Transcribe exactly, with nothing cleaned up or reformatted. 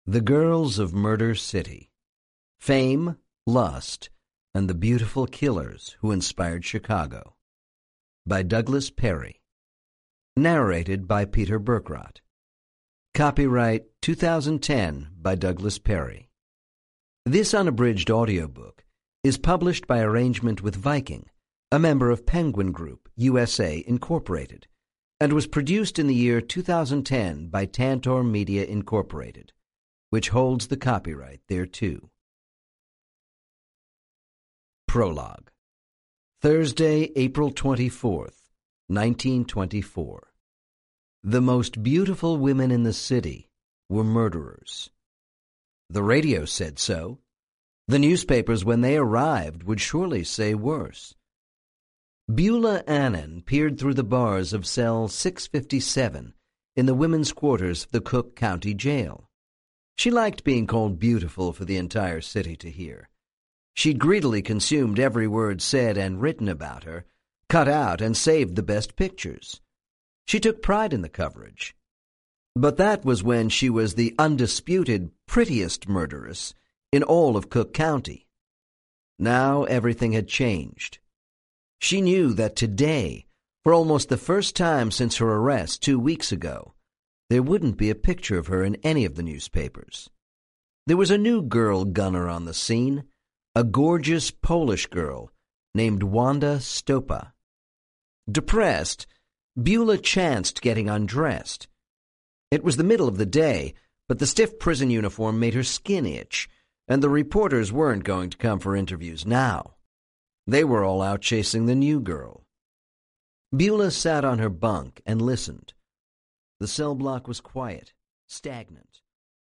The Girls of Murder City. Fame, Lust, and the Beautiful Killers Who Inspired Chicago. By Douglas Perry. Narrated by Peter Berkrot. Copyright two thousand ten by Douglas Perry. This unabridged audiobook is published by arrangement with Viking, a member of Penguin Group, U S A, Incorporated, and was produced in the year two thousand ten by Tantor Media, Incorporated, which holds the copyright thereto. Prologue. Thursday, April twenty-fourth, nineteen twenty-four. The most beautiful women in the city were murderers. The radio said so. The newspapers, when they arrived, would surely say worse. Beulah Annan peered through the bars of cell six fifty-seven in the women's quarters of the Cook County Jail. She liked being called beautiful for the entire city to hear. She'd greedily consumed every word said and written about her, cut out and saved the best pictures. She took pride in the coverage. But that was when she was the undisputed prettiest murderess in all of Cook County. Now everything had changed. She knew that today, for almost the first time since her arrest two weeks ago, there wouldn't be a picture of her in any of the newspapers. There was a new girl gunner on the scene, a gorgeous Polish girl named Wanda Stopa. Depressed, Beulah chanced getting undressed. It was the middle of the day, but the stiff prison uniform made her skin itch, and the reporters weren't going to come for interviews now. They were all out chasing the new girl. Beulah sat on her bunk and listened. The cell block was quiet, stagnant.